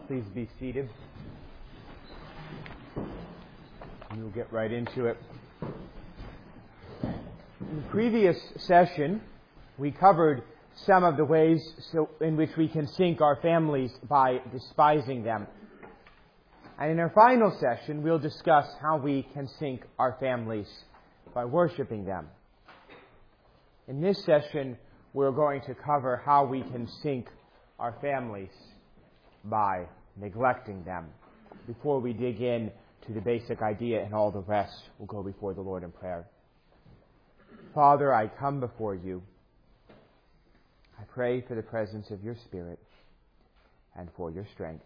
Please be seated. We'll get right into it. In the previous session, we covered some of the ways in which we can sink our families by despising them. And in our final session, we'll discuss how we can sink our families by worshiping them. In this session, we're going to cover how we can sink our families by neglecting them. Before we dig in to the basic idea and all the rest, we'll go before the Lord in prayer. Father, I come before you. I pray for the presence of your Spirit and for your strength.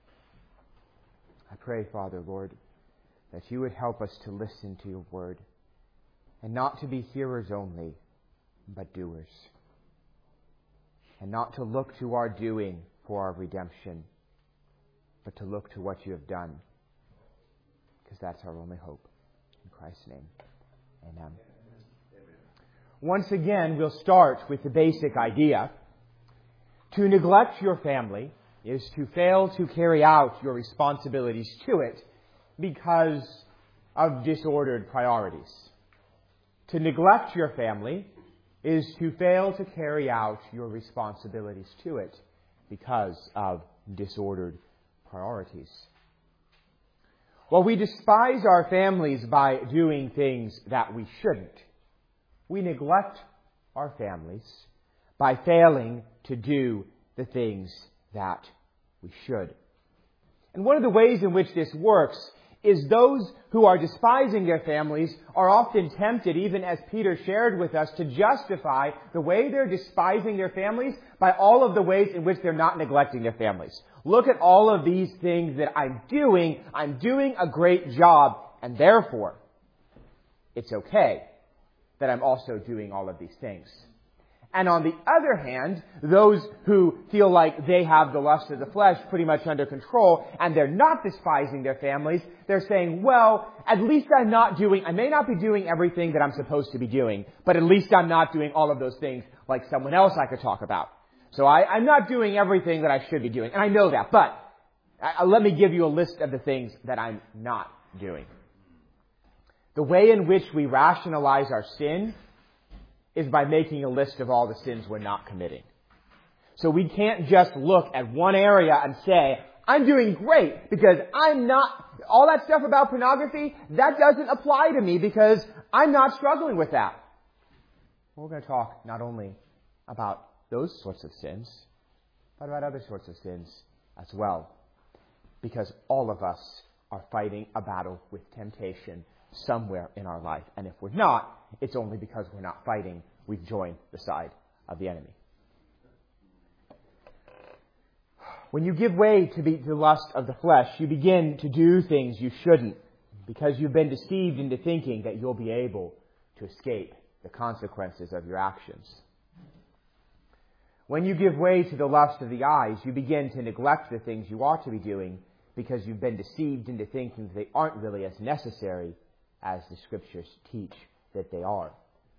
I pray, Father, Lord, that you would help us to listen to your word and not to be hearers only, but doers. And not to look to our doing for our redemption, but to look to what you have done, because that's our only hope. In Christ's name, amen. Once again, we'll start with the basic idea. To neglect your family is to fail to carry out your responsibilities to it because of disordered priorities. To neglect your family is to fail to carry out your responsibilities to it because of disordered priorities. Well, we despise our families by doing things that we shouldn't. We neglect our families by failing to do the things that we should. And one of the ways in which this works is those who are despising their families are often tempted, even as Peter shared with us, to justify the way they're despising their families by all of the ways in which they're not neglecting their families. Look at all of these things that I'm doing. I'm doing a great job, and therefore, it's okay that I'm also doing all of these things. And on the other hand, those who feel like they have the lust of the flesh pretty much under control and they're not despising their families, they're saying, well, at least I may not be doing everything that I'm supposed to be doing, but at least I'm not doing all of those things like someone else I could talk about. So I'm not doing everything that I should be doing. And I know that, but let me give you a list of the things that I'm not doing. The way in which we rationalize our sin is by making a list of all the sins we're not committing. So we can't just look at one area and say, I'm doing great because I'm not, all that stuff about pornography, that doesn't apply to me because I'm not struggling with that. We're going to talk not only about those sorts of sins, but about other sorts of sins as well. Because all of us are fighting a battle with temptation somewhere in our life. And if we're not, it's only because we're not fighting. We've joined the side of the enemy. When you give way to the lust of the flesh, you begin to do things you shouldn't because you've been deceived into thinking that you'll be able to escape the consequences of your actions. When you give way to the lust of the eyes, you begin to neglect the things you ought to be doing because you've been deceived into thinking that they aren't really as necessary as the Scriptures teach that they are.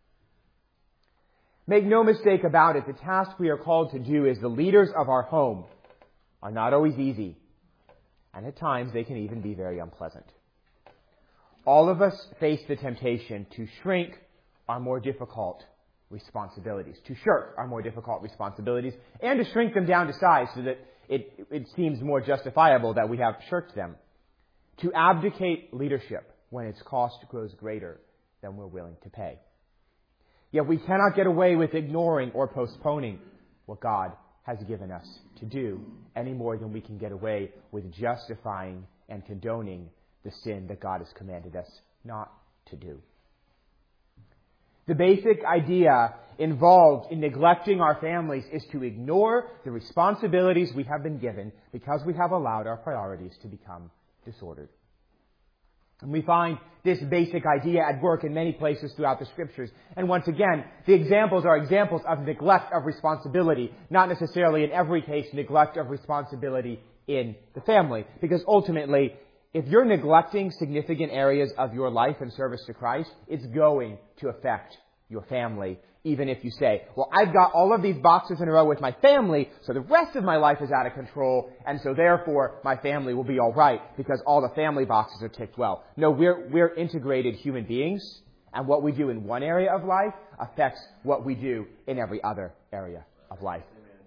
Make no mistake about it, the task we are called to do as the leaders of our home are not always easy, and at times they can even be very unpleasant. All of us face the temptation to shrink our more difficult responsibilities, to shirk our more difficult responsibilities, and to shrink them down to size so that it seems more justifiable that we have shirked them. To abdicate leadership when its cost grows greater than we're willing to pay. Yet we cannot get away with ignoring or postponing what God has given us to do any more than we can get away with justifying and condoning the sin that God has commanded us not to do. The basic idea involved in neglecting our families is to ignore the responsibilities we have been given because we have allowed our priorities to become disordered. And we find this basic idea at work in many places throughout the Scriptures. And once again, the examples are examples of neglect of responsibility, not necessarily in every case neglect of responsibility in the family. Because ultimately, if you're neglecting significant areas of your life and service to Christ, it's going to affect your family, even if you say, well, I've got all of these boxes in a row with my family, so the rest of my life is out of control, and so therefore my family will be all right because all the family boxes are ticked well. No, we're integrated human beings, and what we do in one area of life affects what we do in every other area of life.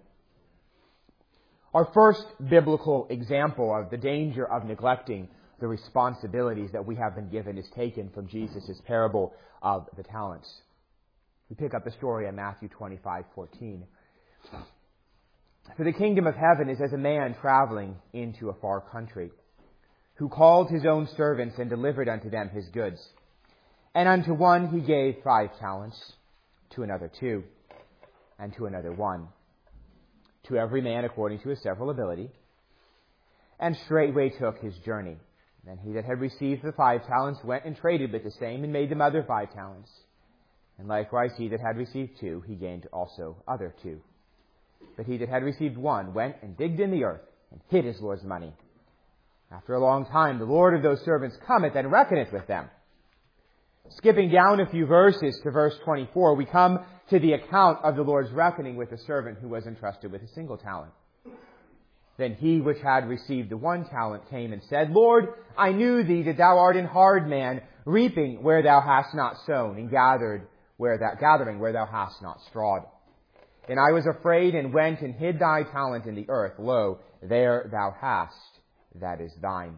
Our first biblical example of the danger of neglecting the responsibilities that we have been given is taken from Jesus' parable of the talents. We pick up the story in Matthew 25:14. For the kingdom of heaven is as a man traveling into a far country, who called his own servants and delivered unto them his goods. And unto one he gave 5 talents, to another 2, and to another 1, to every man according to his several ability. And straightway took his journey. Then he that had received the 5 talents went and traded with the same, and made them other 5 talents. And likewise he that had received 2, he gained also other 2. But he that had received 1 went and digged in the earth, and hid his Lord's money. After a long time the Lord of those servants cometh and reckoneth with them. Skipping down a few verses to verse 24, we come to the account of the Lord's reckoning with the servant who was entrusted with a single talent. Then he which had received the 1 talent came and said, Lord, I knew thee that thou art an hard man, reaping where thou hast not sown, and gathering where thou hast not strawed. And I was afraid, and went and hid thy talent in the earth. Lo, there thou hast, that is thine.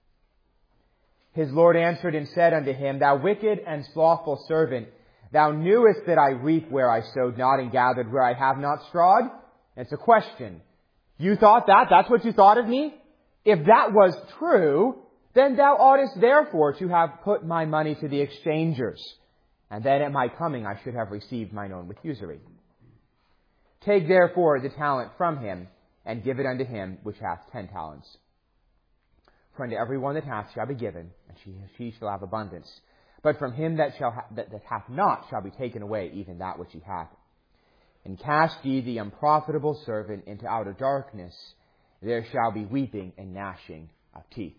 His Lord answered and said unto him, Thou wicked and slothful servant, thou knewest that I reap where I sowed not, and gathered where I have not strawed? And it's a question. You thought that? That's what you thought of me? If that was true, then thou oughtest therefore to have put my money to the exchangers, and then at my coming I should have received mine own with usury. Take therefore the talent from him, and give it unto him which hath 10 talents. For unto every one that hath shall be given, and she shall have abundance. But from him that hath not shall be taken away even that which he hath. And cast ye the unprofitable servant into outer darkness. There shall be weeping and gnashing of teeth.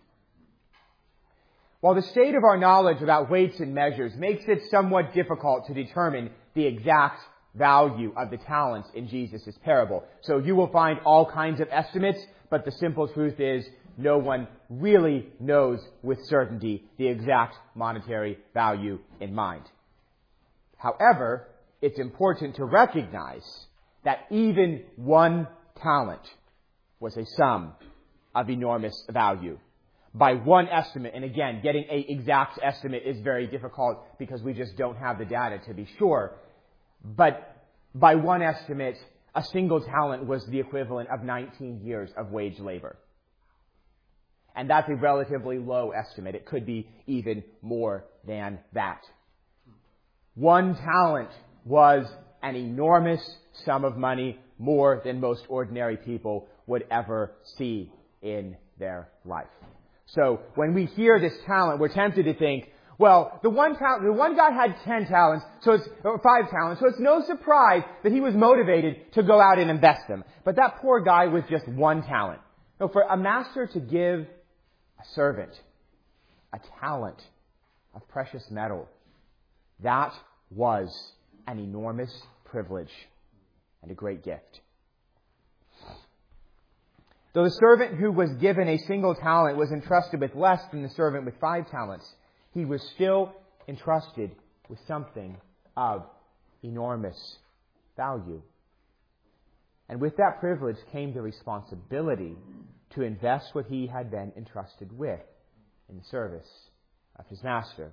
While the state of our knowledge about weights and measures makes it somewhat difficult to determine the exact value of the talents in Jesus' parable. So you will find all kinds of estimates, but the simple truth is no one really knows with certainty the exact monetary value in mind. However, it's important to recognize that even 1 talent was a sum of enormous value. By one estimate, and again, getting an exact estimate is very difficult because we just don't have the data to be sure. But by one estimate, a single talent was the equivalent of 19 years of wage labor. And that's a relatively low estimate. It could be even more than that. 1 talent was an enormous sum of money, more than most ordinary people would ever see in their life. So when we hear this talent, we're tempted to think, well, the one guy had 10 talents, or 5 talents, so it's no surprise that he was motivated to go out and invest them. But that poor guy with just 1 talent. No, for a master to give a servant a talent of precious metal, that was an enormous privilege and a great gift. Though the servant who was given a single talent was entrusted with less than the servant with 5 talents, he was still entrusted with something of enormous value. And with that privilege came the responsibility to invest what he had been entrusted with in the service of his master.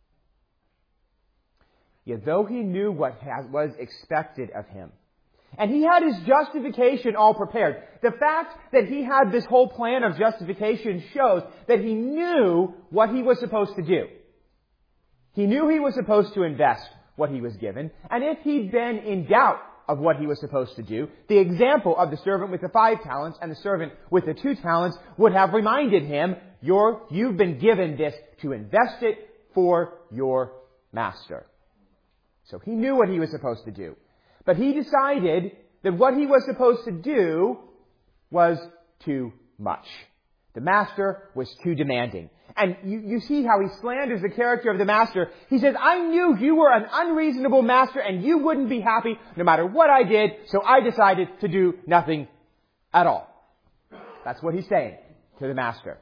Yet though he knew what was expected of him, and he had his justification all prepared, the fact that he had this whole plan of justification shows that he knew what he was supposed to do. He knew he was supposed to invest what he was given, and if he'd been in doubt of what he was supposed to do, the example of the servant with the 5 talents and the servant with the 2 talents would have reminded him, you've been given this to invest it for your master. So he knew what he was supposed to do. But he decided that what he was supposed to do was too much. The master was too demanding. And you see how he slanders the character of the master. He says, I knew you were an unreasonable master and you wouldn't be happy no matter what I did, so I decided to do nothing at all. That's what he's saying to the master.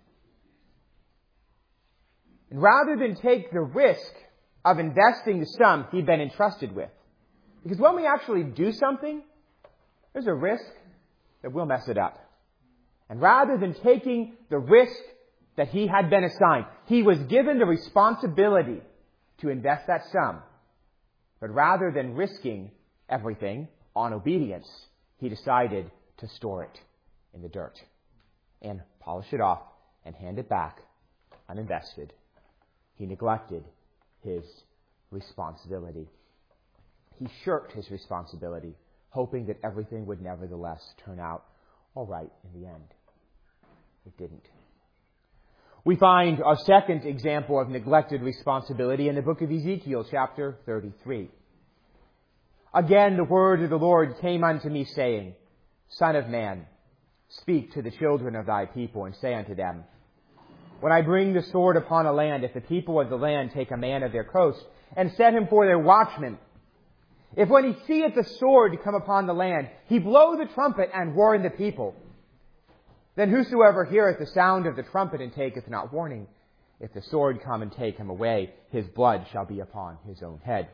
And rather than take the risk of investing the sum he'd been entrusted with, because when we actually do something, there's a risk that we'll mess it up. And rather than taking the risk that he had been assigned, he was given the responsibility to invest that sum. But rather than risking everything on obedience, he decided to store it in the dirt and polish it off and hand it back uninvested. He neglected his responsibility. He shirked his responsibility, hoping that everything would nevertheless turn out all right in the end. It didn't. We find our second example of neglected responsibility in the book of Ezekiel, chapter 33. Again, the word of the Lord came unto me, saying, Son of man, speak to the children of thy people, and say unto them, When I bring the sword upon a land, if the people of the land take a man of their coast, and set him for their watchman, if when he seeth the sword come upon the land, he blow the trumpet and warn the people, then whosoever heareth the sound of the trumpet and taketh not warning, if the sword come and take him away, his blood shall be upon his own head.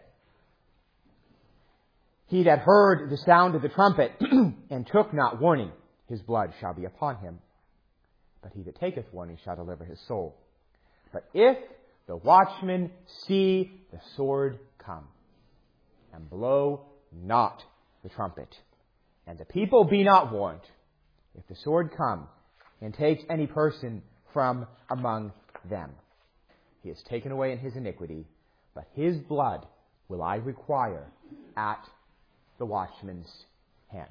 He that heard the sound of the trumpet and took not warning, his blood shall be upon him. But he that taketh warning shall deliver his soul. But if the watchman see the sword come, and blow not the trumpet, and the people be not warned, if the sword come and takes any person from among them, he is taken away in his iniquity, but his blood will I require at the watchman's hand.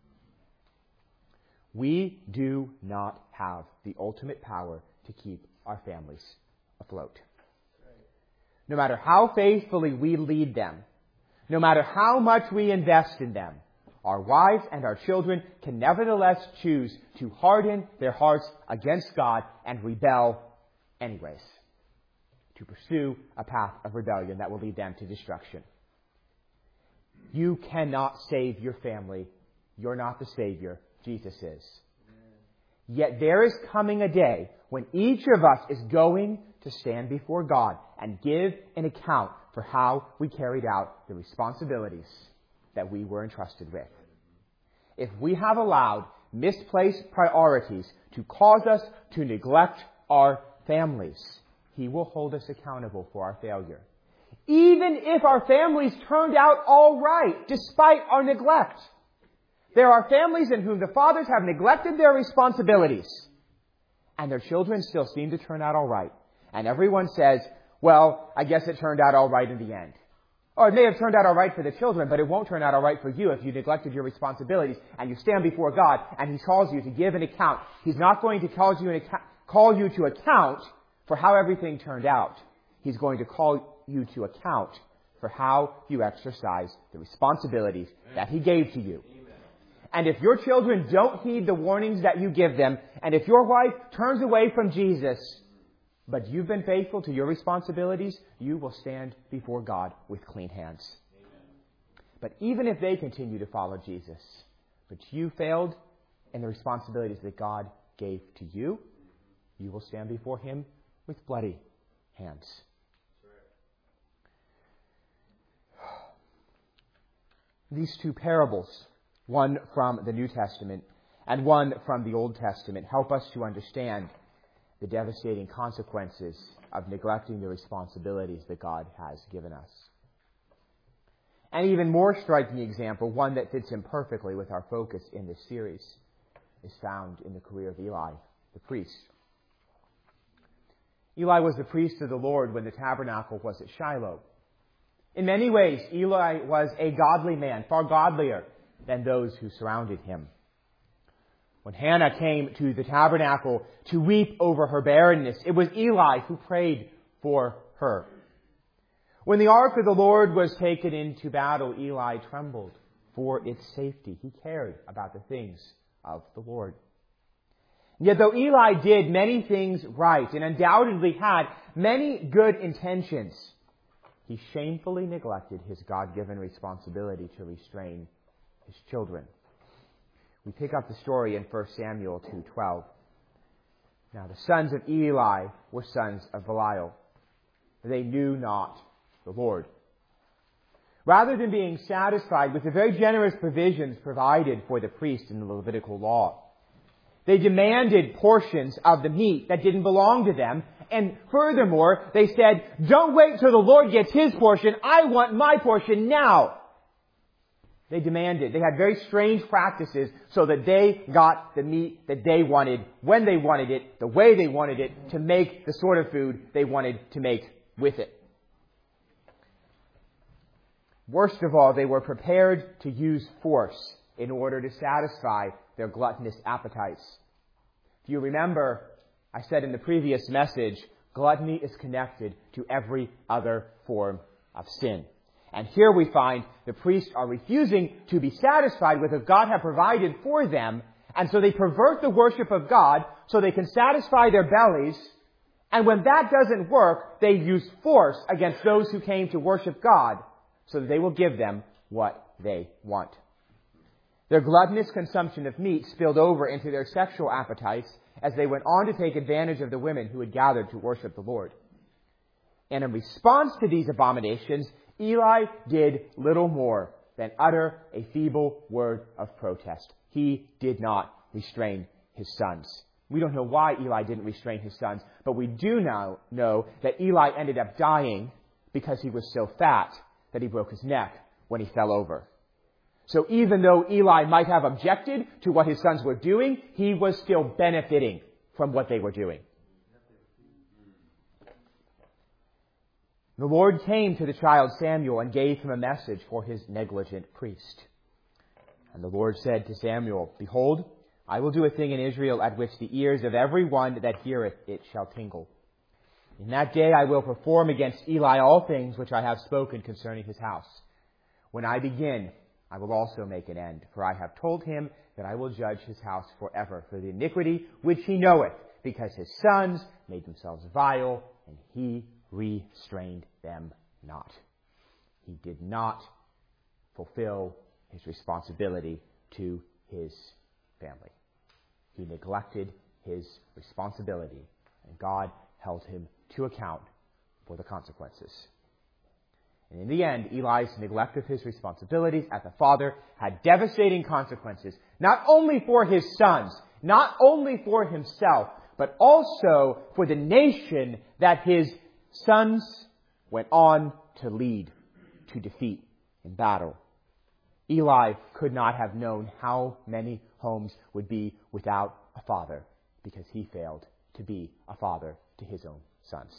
We do not have the ultimate power to keep our families afloat. No matter how faithfully we lead them, no matter how much we invest in them, our wives and our children can nevertheless choose to harden their hearts against God and rebel anyways, to pursue a path of rebellion that will lead them to destruction. You cannot save your family. You're not the Savior. Jesus is. Yet there is coming a day when each of us is going to stand before God and give an account for how we carried out the responsibilities that we were entrusted with. If we have allowed misplaced priorities to cause us to neglect our families, He will hold us accountable for our failure. Even if our families turned out all right, despite our neglect. There are families in whom the fathers have neglected their responsibilities, and their children still seem to turn out all right. And everyone says, well, I guess it turned out all right in the end. Or it may have turned out all right for the children, but it won't turn out all right for you if you neglected your responsibilities and you stand before God and He calls you to give an account. He's not going to call you to account for how everything turned out. He's going to call you to account for how you exercise the responsibilities that He gave to you. And if your children don't heed the warnings that you give them, and if your wife turns away from Jesus, but you've been faithful to your responsibilities, you will stand before God with clean hands. Amen. But even if they continue to follow Jesus, but you failed in the responsibilities that God gave to you, you will stand before Him with bloody hands. These two parables, one from the New Testament and one from the Old Testament, help us to understand the devastating consequences of neglecting the responsibilities that God has given us. An even more striking example, one that fits in perfectly with our focus in this series, is found in the career of Eli, the priest. Eli was the priest of the Lord when the tabernacle was at Shiloh. In many ways, Eli was a godly man, far godlier than those who surrounded him. When Hannah came to the tabernacle to weep over her barrenness, it was Eli who prayed for her. When the ark of the Lord was taken into battle, Eli trembled for its safety. He cared about the things of the Lord. Yet though Eli did many things right and undoubtedly had many good intentions, he shamefully neglected his God-given responsibility to restrain his children. We pick up the story in 1 Samuel 2:12. Now the sons of Eli were sons of Belial. They knew not the Lord. Rather than being satisfied with the very generous provisions provided for the priest in the Levitical law, they demanded portions of the meat that didn't belong to them. And furthermore, they said, don't wait till the Lord gets His portion. I want my portion now. They demanded. They had very strange practices so that they got the meat that they wanted, when they wanted it, the way they wanted it, to make the sort of food they wanted to make with it. Worst of all, they were prepared to use force in order to satisfy their gluttonous appetites. If you remember, I said in the previous message, gluttony is connected to every other form of sin. And here we find the priests are refusing to be satisfied with what God had provided for them, and so they pervert the worship of God so they can satisfy their bellies. And when that doesn't work, they use force against those who came to worship God so that they will give them what they want. Their gluttonous consumption of meat spilled over into their sexual appetites as they went on to take advantage of the women who had gathered to worship the Lord. And in response to these abominations, Eli did little more than utter a feeble word of protest. He did not restrain his sons. We don't know why Eli didn't restrain his sons, but we do now know that Eli ended up dying because he was so fat that he broke his neck when he fell over. So even though Eli might have objected to what his sons were doing, he was still benefiting from what they were doing. The Lord came to the child Samuel and gave him a message for his negligent priest. And the Lord said to Samuel, Behold, I will do a thing in Israel at which the ears of every one that heareth it shall tingle. In that day I will perform against Eli all things which I have spoken concerning his house. When I begin, I will also make an end, for I have told him that I will judge his house forever for the iniquity which he knoweth, because his sons made themselves vile, and he restrained them not. He did not fulfill his responsibility to his family. He neglected his responsibility, and God held him to account for the consequences. And in the end, Eli's neglect of his responsibilities as a father had devastating consequences, not only for his sons, not only for himself, but also for the nation that his sons went on to lead, to defeat in battle. Eli could not have known how many homes would be without a father because he failed to be a father to his own sons.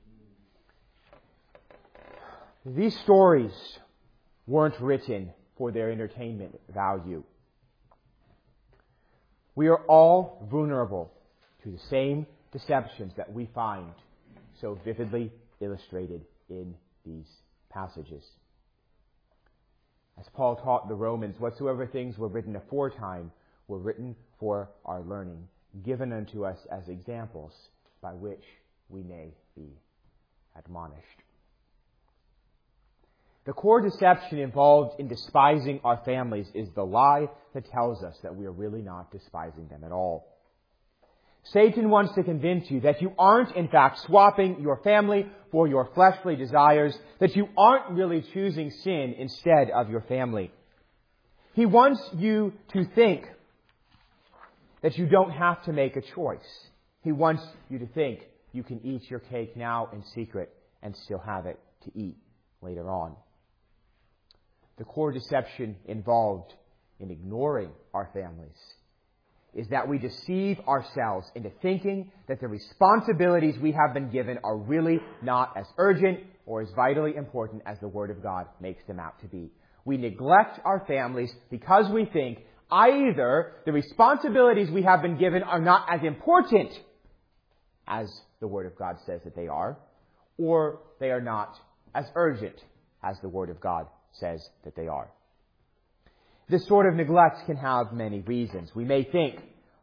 These stories weren't written for their entertainment value. We are all vulnerable to the same deceptions that we find so vividly illustrated in these passages. As Paul taught the Romans, whatsoever things were written aforetime were written for our learning, given unto us as examples by which we may be admonished. The core deception involved in despising our families is the lie that tells us that we are really not despising them at all. Satan wants to convince you that you aren't in fact swapping your family for your fleshly desires, that you aren't really choosing sin instead of your family. He wants you to think that you don't have to make a choice. He wants you to think you can eat your cake now in secret and still have it to eat later on. The core deception involved in ignoring our families is that we deceive ourselves into thinking that the responsibilities we have been given are really not as urgent or as vitally important as the Word of God makes them out to be. We neglect our families because we think either the responsibilities we have been given are not as important as the Word of God says that they are, or they are not as urgent as the Word of God says that they are. This sort of neglect can have many reasons. We may think,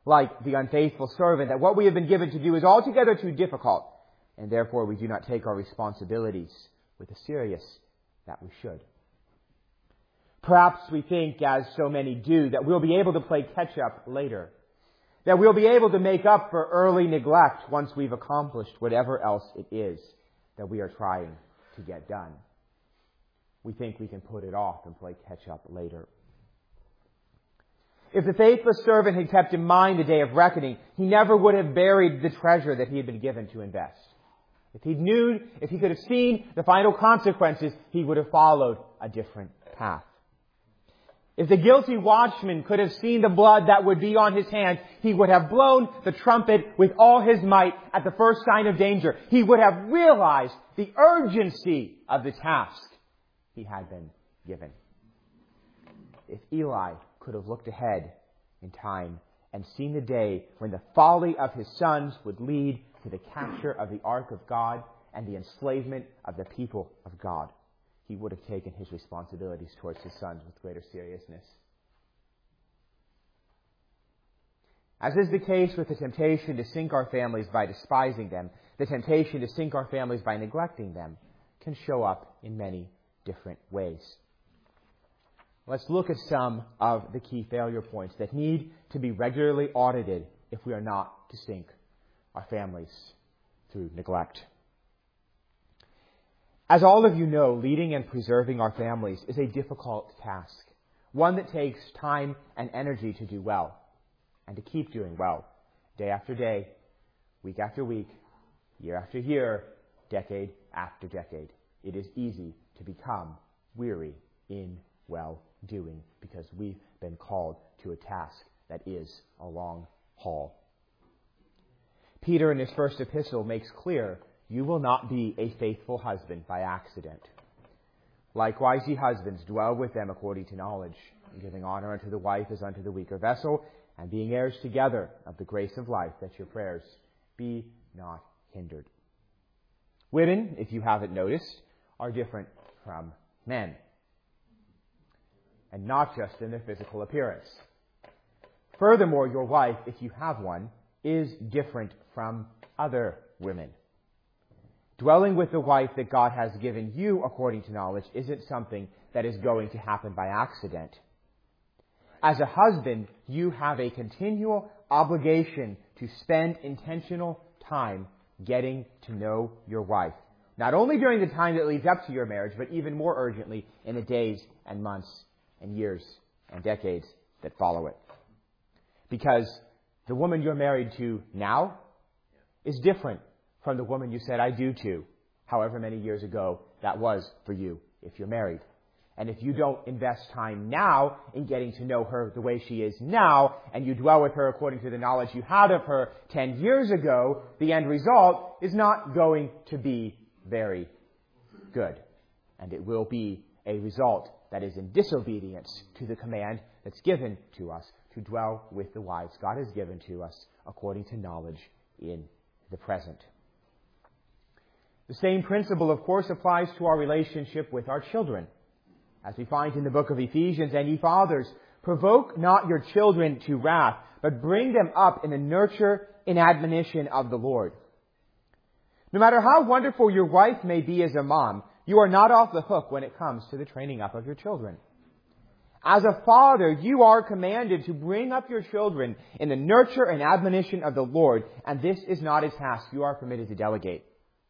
like the unfaithful servant, that what we have been given to do is altogether too difficult, and therefore we do not take our responsibilities with the serious that we should. Perhaps we think, as so many do, that we'll be able to play catch-up later, that we'll be able to make up for early neglect once we've accomplished whatever else it is that we are trying to get done. We think we can put it off and play catch-up later. If the faithless servant had kept in mind the day of reckoning, he never would have buried the treasure that he had been given to invest. If he could have seen the final consequences, he would have followed a different path. If the guilty watchman could have seen the blood that would be on his hands, he would have blown the trumpet with all his might at the first sign of danger. He would have realized the urgency of the task he had been given. If Eli could have looked ahead in time and seen the day when the folly of his sons would lead to the capture of the ark of God and the enslavement of the people of God, he would have taken his responsibilities towards his sons with greater seriousness. As is the case with the temptation to sink our families by despising them, the temptation to sink our families by neglecting them can show up in many different ways. Let's look at some of the key failure points that need to be regularly audited if we are not to sink our families through neglect. As all of you know, leading and preserving our families is a difficult task, one that takes time and energy to do well, and to keep doing well, day after day, week after week, year after year, decade after decade. It is easy to become weary in well-doing because we've been called to a task that is a long haul. Peter, in his first epistle, makes clear, you will not be a faithful husband by accident. Likewise, ye husbands, dwell with them according to knowledge, giving honor unto the wife as unto the weaker vessel, and being heirs together of the grace of life, that your prayers be not hindered. Women, if you haven't noticed, are different from men. And not just in their physical appearance. Furthermore, your wife, if you have one, is different from other women. Dwelling with the wife that God has given you according to knowledge isn't something that is going to happen by accident. As a husband, you have a continual obligation to spend intentional time getting to know your wife. Not only during the time that leads up to your marriage, but even more urgently in the days and months and years and decades that follow it. Because the woman you're married to now is different from the woman you said I do to, however many years ago that was for you if you're married. And if you don't invest time now in getting to know her the way she is now, and you dwell with her according to the knowledge you had of her 10 years ago, the end result is not going to be very good. And it will be a result that is in disobedience to the command that's given to us to dwell with the wives God has given to us according to knowledge in the present. The same principle, of course, applies to our relationship with our children. As we find in the book of Ephesians, and ye fathers, provoke not your children to wrath, but bring them up in the nurture and admonition of the Lord. No matter how wonderful your wife may be as a mom, you are not off the hook when it comes to the training up of your children. As a father, you are commanded to bring up your children in the nurture and admonition of the Lord, and this is not a task you are permitted to delegate.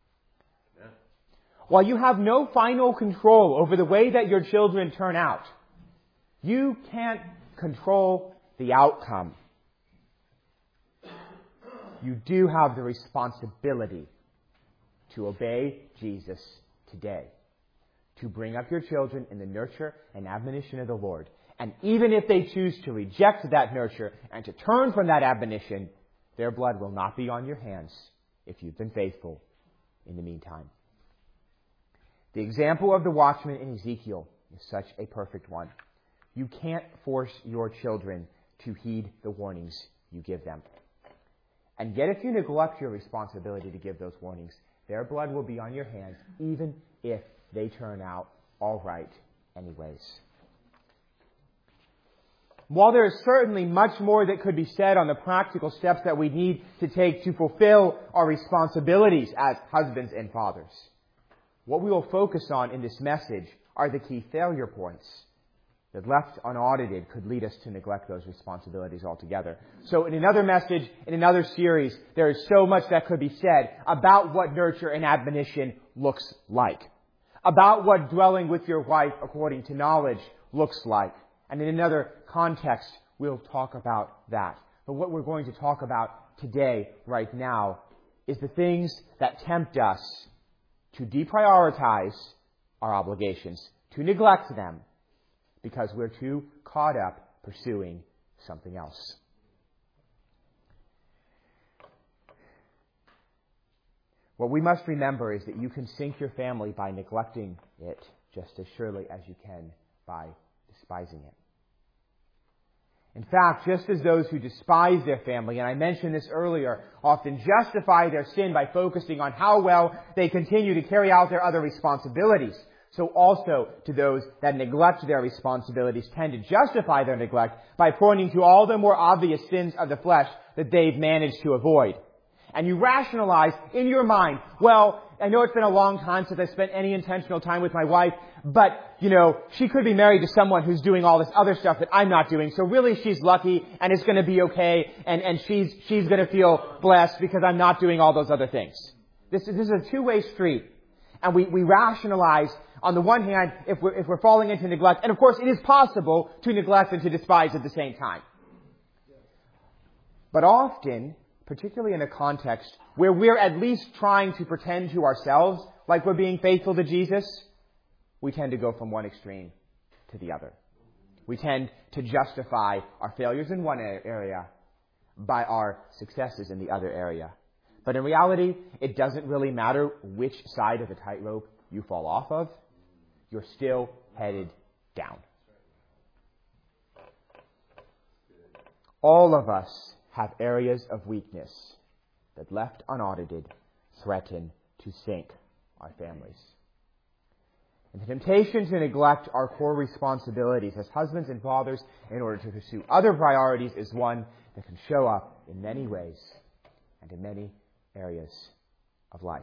While you have no final control over the way that your children turn out, you can't control the outcome. You do have the responsibility to obey Jesus today, to bring up your children in the nurture and admonition of the Lord. And even if they choose to reject that nurture and to turn from that admonition, their blood will not be on your hands if you've been faithful in the meantime. The example of the watchman in Ezekiel is such a perfect one. You can't force your children to heed the warnings you give them. And yet if you neglect your responsibility to give those warnings, their blood will be on your hands, even if they turn out all right anyways. while there is certainly much more that could be said on the practical steps that we need to take to fulfill our responsibilities as husbands and fathers, what we will focus on in this message are the key failure points that, left unaudited, could lead us to neglect those responsibilities altogether. So in another message, in another series, there is so much that could be said about what nurture and admonition looks like, about what dwelling with your wife according to knowledge looks like. And in another context, we'll talk about that. But what we're going to talk about today, right now, is the things that tempt us to deprioritize our obligations, to neglect them, because we're too caught up pursuing something else. What we must remember is that you can sink your family by neglecting it just as surely as you can by despising it. In fact, just as those who despise their family, and I mentioned this earlier, often justify their sin by focusing on how well they continue to carry out their other responsibilities, so also to those that neglect their responsibilities tend to justify their neglect by pointing to all the more obvious sins of the flesh that they've managed to avoid. And you rationalize in your mind, well, I know it's been a long time since I spent any intentional time with my wife, but, she could be married to someone who's doing all this other stuff that I'm not doing, so really she's lucky and it's going to be okay, and she's going to feel blessed because I'm not doing all those other things. This is a two-way street. And we rationalize, on the one hand, if we're falling into neglect, and of course it is possible to neglect and to despise at the same time. But often, particularly in a context where we're at least trying to pretend to ourselves like we're being faithful to Jesus, we tend to go from one extreme to the other. We tend to justify our failures in one area by our successes in the other area. But in reality, it doesn't really matter which side of the tightrope you fall off of. You're still headed down. All of us have areas of weakness that, left unaudited, threaten to sink our families. And the temptation to neglect our core responsibilities as husbands and fathers in order to pursue other priorities is one that can show up in many ways and in many areas of life.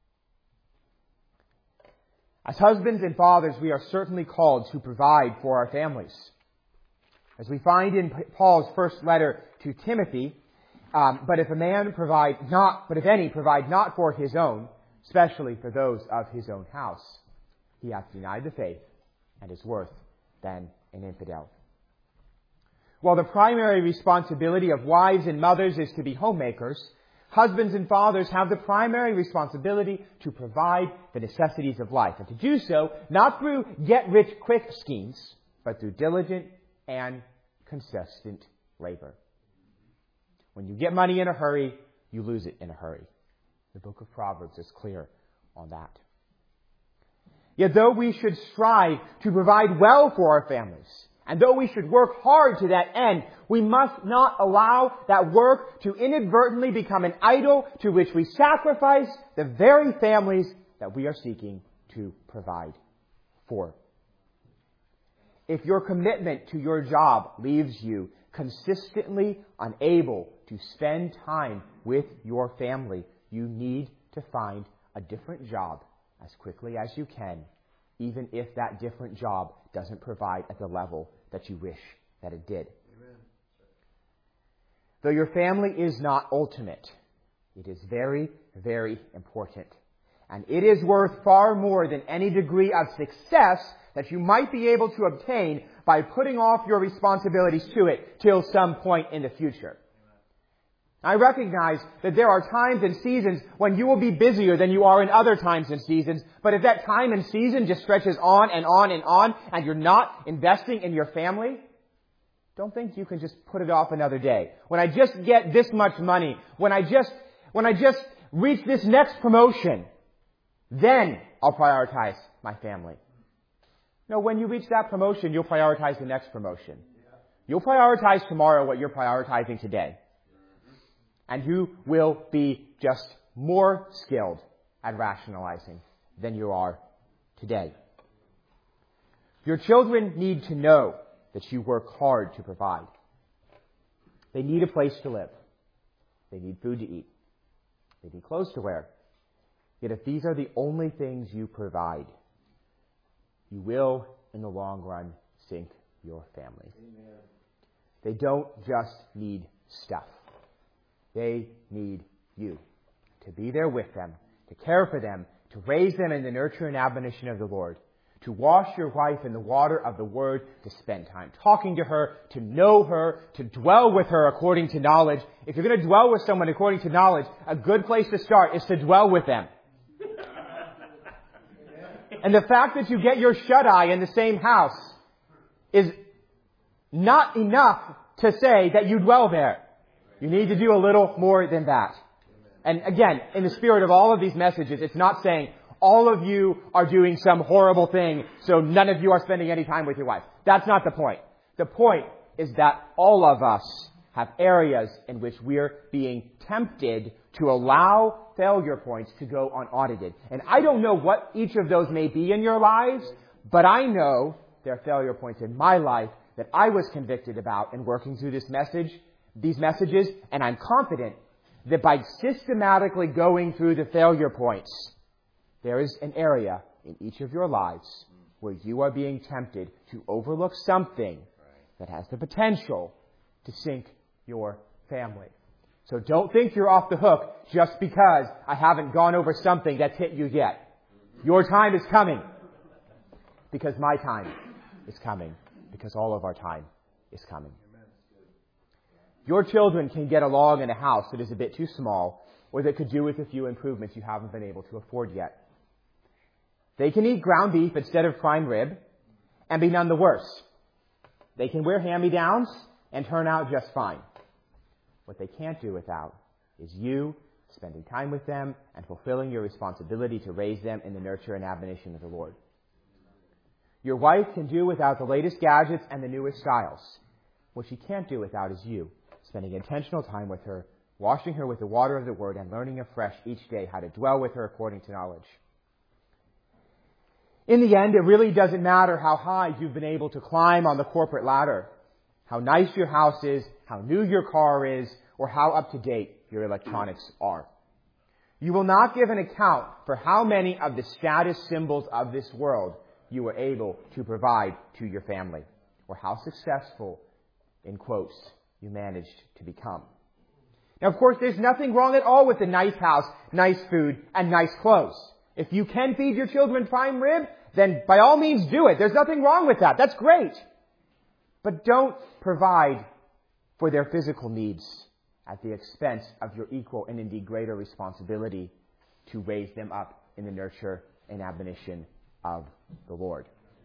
As husbands and fathers, we are certainly called to provide for our families. As we find in Paul's first letter to Timothy, but if any provide not for his own, especially for those of his own house, he hath denied the faith and is worse than an infidel. While the primary responsibility of wives and mothers is to be homemakers, husbands and fathers have the primary responsibility to provide the necessities of life, and to do so not through get-rich-quick schemes, but through diligent and consistent labor. When you get money in a hurry, you lose it in a hurry. The book of Proverbs is clear on that. Yet though we should strive to provide well for our families, and though we should work hard to that end, we must not allow that work to inadvertently become an idol to which we sacrifice the very families that we are seeking to provide for. If your commitment to your job leaves you consistently unable to spend time with your family, you need to find a different job as quickly as you can, even if that different job doesn't provide at the level that you wish that it did. Amen. Though your family is not ultimate, it is very, very important. And it is worth far more than any degree of success that you might be able to obtain by putting off your responsibilities to it till some point in the future. I recognize that there are times and seasons when you will be busier than you are in other times and seasons, but if that time and season just stretches on and on and on, and you're not investing in your family, don't think you can just put it off another day. When I just get this much money, when I just reach this next promotion, then I'll prioritize my family. No, when you reach that promotion, you'll prioritize the next promotion. You'll prioritize tomorrow what you're prioritizing today. And you will be just more skilled at rationalizing than you are today. Your children need to know that you work hard to provide. They need a place to live. They need food to eat. They need clothes to wear. Yet if these are the only things you provide, you will, in the long run, sink your family. Amen. They don't just need stuff. They need you to be there with them, to care for them, to raise them in the nurture and admonition of the Lord, to wash your wife in the water of the Word, to spend time talking to her, to know her, to dwell with her according to knowledge. If you're going to dwell with someone according to knowledge, a good place to start is to dwell with them. And the fact that you get your shut-eye in the same house is not enough to say that you dwell there. You need to do a little more than that. And again, in the spirit of all of these messages, it's not saying all of you are doing some horrible thing, so none of you are spending any time with your wife. That's not the point. The point is that all of us have areas in which we're being tempted to allow failure points to go unaudited. And I don't know what each of those may be in your lives, but I know there are failure points in my life that I was convicted about in working through these messages, and I'm confident that by systematically going through the failure points, there is an area in each of your lives where you are being tempted to overlook something that has the potential to sink your family. So don't think you're off the hook just because I haven't gone over something that's hit you yet. Your time is coming. Because my time is coming. Because all of our time is coming. Your children can get along in a house that is a bit too small, or that could do with a few improvements you haven't been able to afford yet. They can eat ground beef instead of prime rib and be none the worse. They can wear hand-me-downs and turn out just fine. What they can't do without is you spending time with them and fulfilling your responsibility to raise them in the nurture and admonition of the Lord. Your wife can do without the latest gadgets and the newest styles. What she can't do without is you, spending intentional time with her, washing her with the water of the Word, and learning afresh each day how to dwell with her according to knowledge. In the end, it really doesn't matter how high you've been able to climb on the corporate ladder, how nice your house is, how new your car is, or how up-to-date your electronics are. You will not give an account for how many of the status symbols of this world you were able to provide to your family, or how successful, in quotes, you managed to become. Now, of course, there's nothing wrong at all with the nice house, nice food, and nice clothes. If you can feed your children prime rib, then by all means do it. There's nothing wrong with that. That's great. But don't provide for their physical needs at the expense of your equal and indeed greater responsibility to raise them up in the nurture and admonition of the Lord.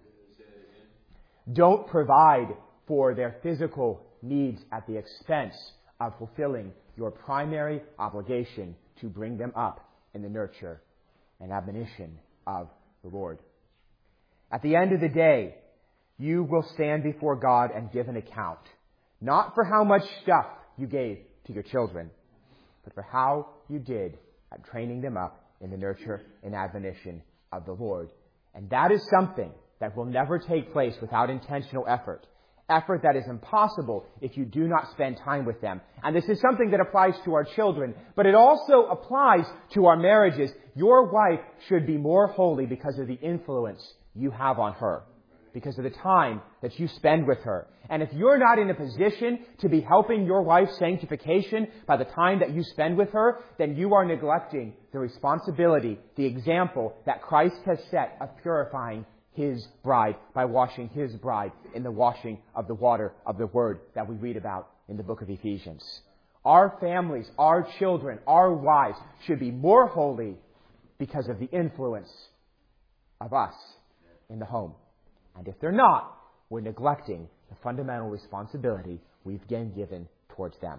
Don't provide for their physical needs at the expense of fulfilling your primary obligation to bring them up in the nurture and admonition of the Lord. At the end of the day, you will stand before God and give an account, not for how much stuff you gave to your children, but for how you did at training them up in the nurture and admonition of the Lord. And that is something that will never take place without intentional effort. Effort that is impossible if you do not spend time with them. And this is something that applies to our children, but it also applies to our marriages. Your wife should be more holy because of the influence you have on her, because of the time that you spend with her. And if you're not in a position to be helping your wife's sanctification by the time that you spend with her, then you are neglecting the responsibility, the example that Christ has set of purifying His bride by washing His bride in the washing of the water of the Word that we read about in the book of Ephesians. Our families, our children, our wives should be more holy because of the influence of us in the home. And if they're not, we're neglecting the fundamental responsibility we've been given towards them.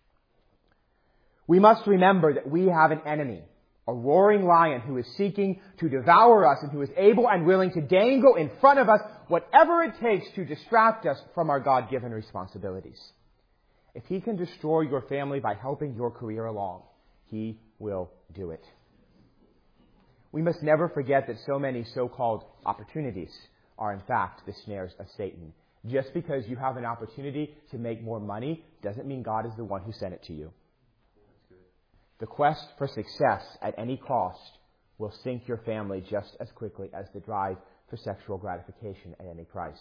We must remember that we have an enemy, a roaring lion who is seeking to devour us and who is able and willing to dangle in front of us whatever it takes to distract us from our God-given responsibilities. If he can destroy your family by helping your career along, he will do it. We must never forget that so many so-called opportunities are in fact the snares of Satan. Just because you have an opportunity to make more money doesn't mean God is the one who sent it to you. The quest for success at any cost will sink your family just as quickly as the drive for sexual gratification at any price.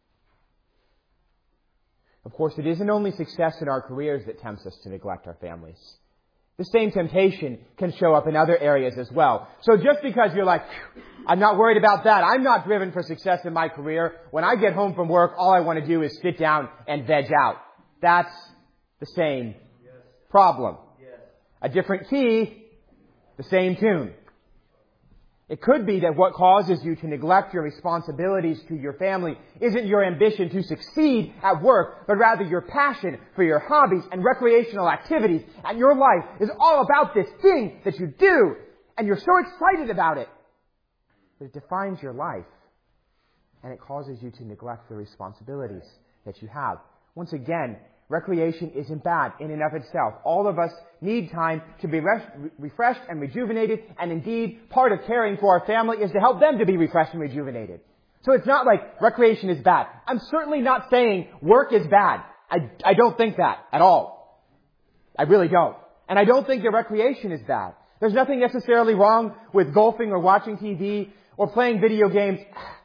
Of course, it isn't only success in our careers that tempts us to neglect our families. The same temptation can show up in other areas as well. So just because you're like, I'm not worried about that, I'm not driven for success in my career, when I get home from work, all I want to do is sit down and veg out. That's the same problem. A different key, the same tune. It could be that what causes you to neglect your responsibilities to your family isn't your ambition to succeed at work, but rather your passion for your hobbies and recreational activities. And your life is all about this thing that you do, and you're so excited about it. But it defines your life, and it causes you to neglect the responsibilities that you have. Once again, recreation isn't bad in and of itself. All of us need time to be refreshed and rejuvenated, and indeed, part of caring for our family is to help them to be refreshed and rejuvenated. So it's not like recreation is bad. I'm certainly not saying work is bad. I don't think that at all. I really don't. And I don't think that recreation is bad. There's nothing necessarily wrong with golfing or watching TV or playing video games.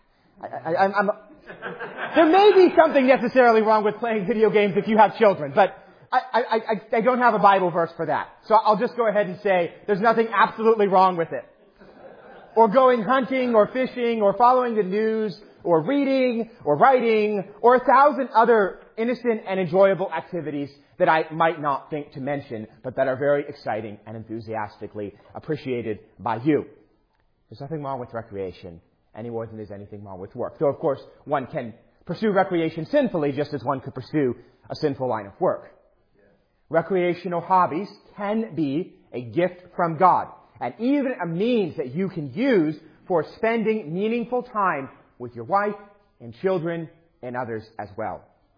There may be something necessarily wrong with playing video games if you have children, but I don't have a Bible verse for that. So I'll just go ahead and say there's nothing absolutely wrong with it. Or going hunting or fishing or following the news or reading or writing or 1,000 other innocent and enjoyable activities that I might not think to mention, but that are very exciting and enthusiastically appreciated by you. There's nothing wrong with recreation any more than there's anything wrong with work. Though, of course, one can pursue recreation sinfully just as one could pursue a sinful line of work. Recreational hobbies can be a gift from God, and even a means that you can use for spending meaningful time with your wife and children and others as well.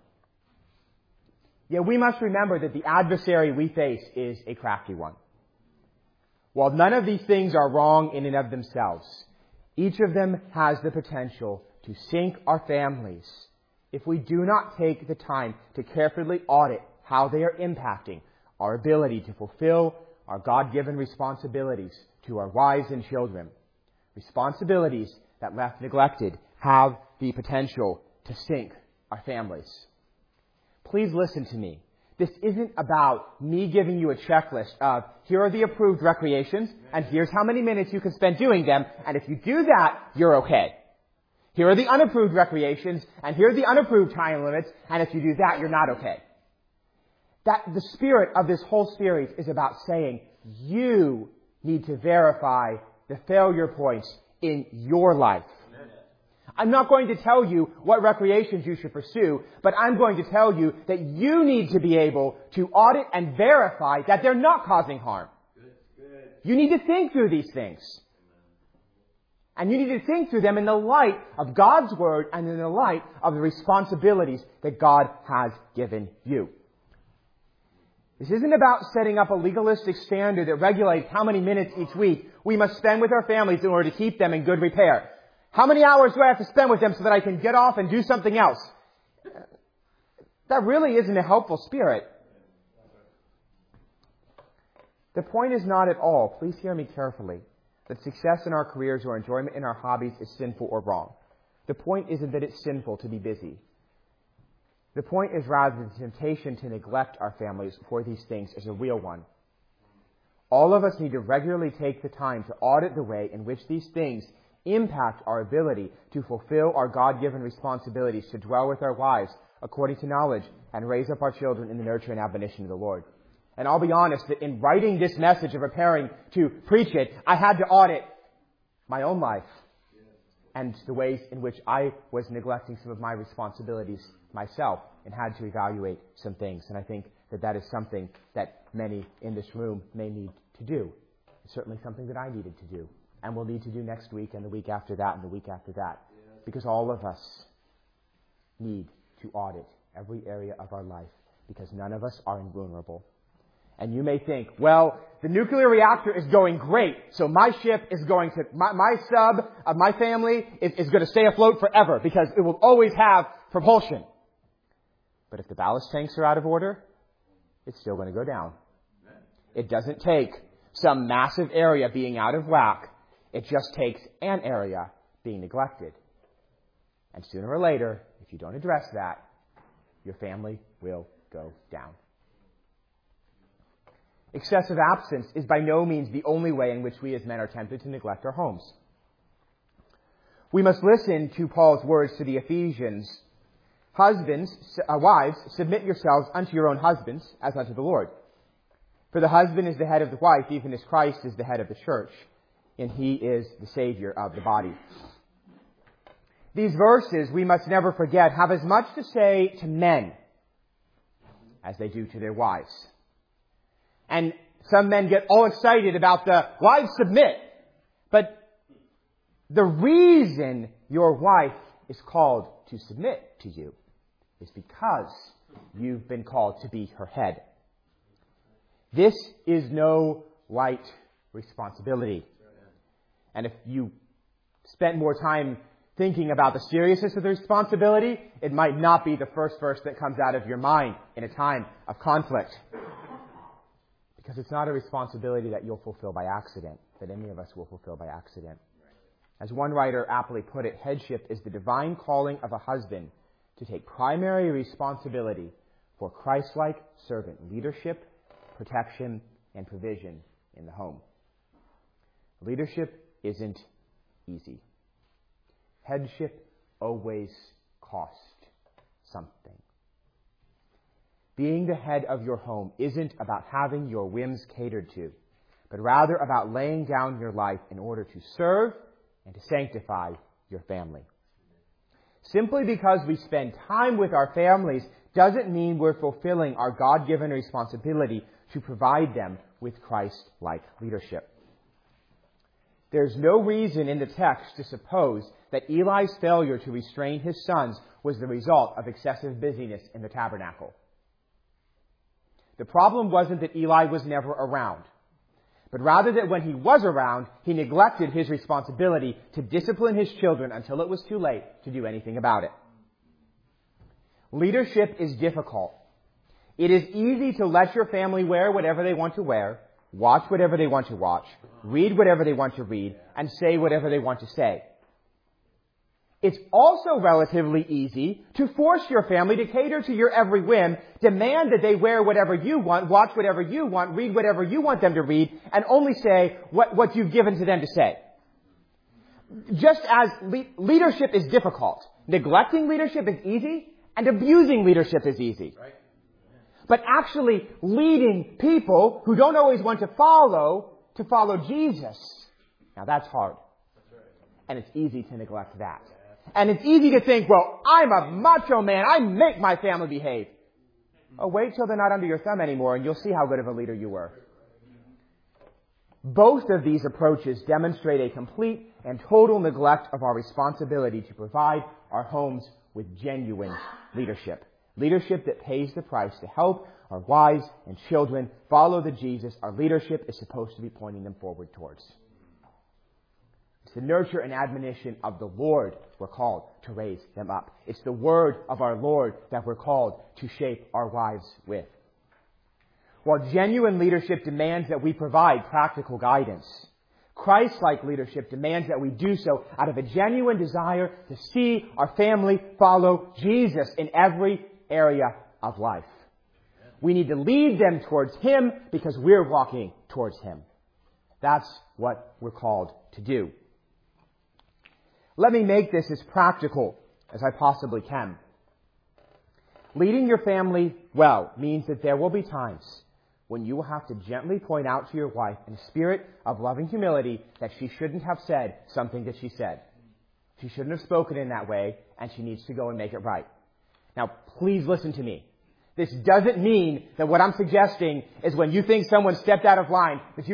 Yet we must remember that the adversary we face is a crafty one. While none of these things are wrong in and of themselves, each of them has the potential to sink our families if we do not take the time to carefully audit how they are impacting our ability to fulfill our God-given responsibilities to our wives and children. Responsibilities that, left neglected, have the potential to sink our families. Please listen to me. This isn't about me giving you a checklist of, here are the approved recreations, and here's how many minutes you can spend doing them, and if you do that, you're okay. Here are the unapproved recreations, and here are the unapproved time limits, and if you do that, you're not okay. That the spirit of this whole series is about saying, you need to verify the failure points in your life. I'm not going to tell you what recreations you should pursue, but I'm going to tell you that you need to be able to audit and verify that they're not causing harm. You need to think through these things. And you need to think through them in the light of God's Word and in the light of the responsibilities that God has given you. This isn't about setting up a legalistic standard that regulates how many minutes each week we must spend with our families in order to keep them in good repair. How many hours do I have to spend with them so that I can get off and do something else? That really isn't a helpful spirit. The point is not at all, please hear me carefully, that success in our careers or enjoyment in our hobbies is sinful or wrong. The point isn't that it's sinful to be busy. The point is rather the temptation to neglect our families for these things is a real one. All of us need to regularly take the time to audit the way in which these things impact our ability to fulfill our God-given responsibilities to dwell with our wives according to knowledge and raise up our children in the nurture and admonition of the Lord. And I'll be honest that in writing this message and preparing to preach it, I had to audit my own life and the ways in which I was neglecting some of my responsibilities myself and had to evaluate some things. And I think that that is something that many in this room may need to do. It's certainly something that I needed to do. And we'll need to do next week and the week after that and the week after that. Because all of us need to audit every area of our life because none of us are invulnerable. And you may think, well, the nuclear reactor is going great, so my ship is going to, my sub of my family is going to stay afloat forever because it will always have propulsion. But if the ballast tanks are out of order, it's still going to go down. It doesn't take some massive area being out of whack. It just takes an area being neglected. And sooner or later, if you don't address that, your family will go down. Excessive absence is by no means the only way in which we as men are tempted to neglect our homes. We must listen to Paul's words to the Ephesians. Wives, submit yourselves unto your own husbands as unto the Lord. For the husband is the head of the wife, even as Christ is the head of the church, and he is the Savior of the body. These verses, we must never forget, have as much to say to men as they do to their wives. And some men get all excited about the wives submit. But the reason your wife is called to submit to you is because you've been called to be her head. This is no light responsibility. And if you spent more time thinking about the seriousness of the responsibility, it might not be the first verse that comes out of your mind in a time of conflict. Because it's not a responsibility that you'll fulfill by accident, that any of us will fulfill by accident. As one writer aptly put it, headship is the divine calling of a husband to take primary responsibility for Christ-like servant leadership, protection, and provision in the home. Leadership isn't easy. Headship always costs something. Being the head of your home isn't about having your whims catered to, but rather about laying down your life in order to serve and to sanctify your family. Simply because we spend time with our families doesn't mean we're fulfilling our God-given responsibility to provide them with Christ-like leadership. There's no reason in the text to suppose that Eli's failure to restrain his sons was the result of excessive busyness in the tabernacle. The problem wasn't that Eli was never around, but rather that when he was around, he neglected his responsibility to discipline his children until it was too late to do anything about it. Leadership is difficult. It is easy to let your family wear whatever they want to wear, watch whatever they want to watch, read whatever they want to read, and say whatever they want to say. It's also relatively easy to force your family to cater to your every whim, demand that they wear whatever you want, watch whatever you want, read whatever you want them to read, and only say what you've given to them to say. Just as leadership is difficult, neglecting leadership is easy, and abusing leadership is easy. Right. But actually leading people who don't always want to follow Jesus, now that's hard. And it's easy to neglect that. And it's easy to think, well, I'm a macho man. I make my family behave. Oh, wait till they're not under your thumb anymore and you'll see how good of a leader you were. Both of these approaches demonstrate a complete and total neglect of our responsibility to provide our homes with genuine leadership. Leadership that pays the price to help our wives and children follow the Jesus our leadership is supposed to be pointing them forward towards. It's the nurture and admonition of the Lord we're called to raise them up. It's the word of our Lord that we're called to shape our wives with. While genuine leadership demands that we provide practical guidance, Christ-like leadership demands that we do so out of a genuine desire to see our family follow Jesus in every area of life. We need to lead them towards Him because we're walking towards Him. That's what we're called to do. Let me make this as practical as I possibly can. Leading your family well means that there will be times when you will have to gently point out to your wife in a spirit of loving humility that she shouldn't have said something that she said. She shouldn't have spoken in that way, and she needs to go and make it right. Now, please listen to me. This doesn't mean that what I'm suggesting is when you think someone stepped out of line, that you